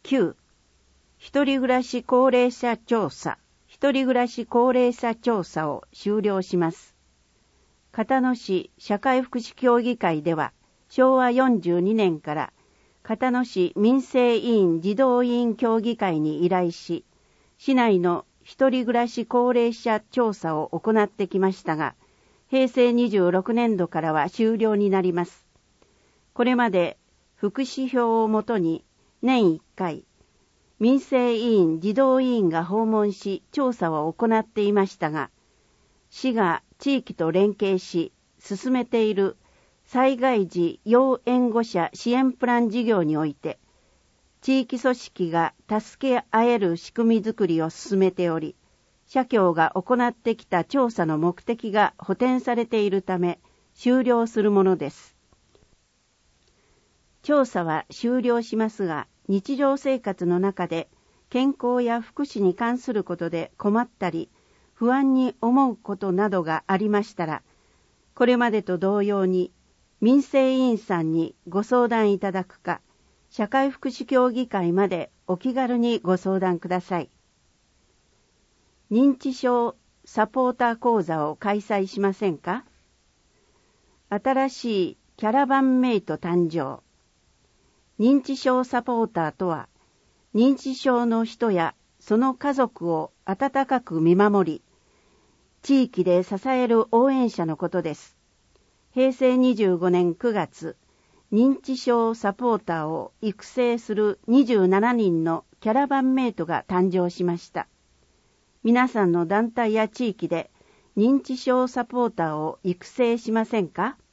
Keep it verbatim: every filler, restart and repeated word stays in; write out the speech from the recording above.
きゅう、一人暮らし高齢者調査、一人暮らし高齢者調査を終了します。片野市社会福祉協議会では、しょうわよんじゅうにねんから片野市民生委員児童委員協議会に依頼し、市内の一人暮らし高齢者調査を行ってきましたが、へいせいにじゅうろくねんどからは終了になります。これまで福祉票をもとに年いっかい、民生委員児童委員が訪問し調査を行っていましたが、市が地域と連携し進めている災害時要援護者支援プラン事業において、地域組織が助け合える仕組みづくりを進めており、社協が行ってきた調査の目的が補填されているため終了するものです。調査は終了しますが、日常生活の中で健康や福祉に関することで困ったり不安に思うことなどがありましたら、これまでと同様に民生委員さんにご相談いただくか、社会福祉協議会までお気軽にご相談ください。認知症サポーター講座を開催しませんか？新しいキャラバンメイト誕生。認知症サポーターとは、認知症の人やその家族を温かく見守り、地域で支える応援者のことです。へいせいにじゅうごねんくがつ、認知症サポーターを育成するにじゅうななにんのキャラバンメイトが誕生しました。皆さんの団体や地域で認知症サポーターを育成しませんか？